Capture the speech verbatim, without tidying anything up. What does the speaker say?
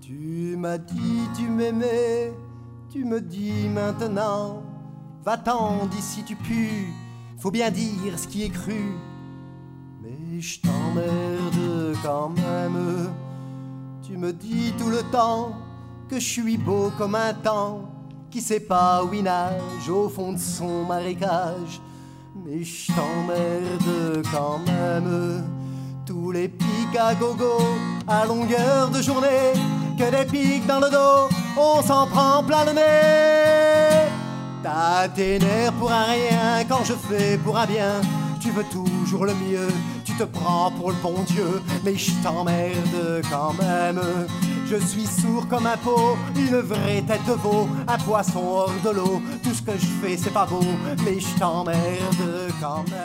Tu m'as dit tu m'aimais, tu me dis maintenant, va-t'en d'ici tu pues, faut bien dire ce qui est cru. Mais je t'emmerde quand même. Tu me dis tout le temps que je suis beau comme un temps qui sait pas où il nage au fond de son marécage. Mais je t'emmerde quand même. Tous les pics à gogo à longueur de journée, que des pics dans le dos, on s'en prend plein le nez. T'as tes nerfs pour un rien quand je fais pour un bien. Tu veux toujours le mieux, tu te prends pour le bon Dieu. Mais je t'emmerde quand même. Je suis sourd comme un pot, une vraie tête de veau, un poisson hors de l'eau. Tout ce que je fais c'est pas beau, mais je t'emmerde quand même.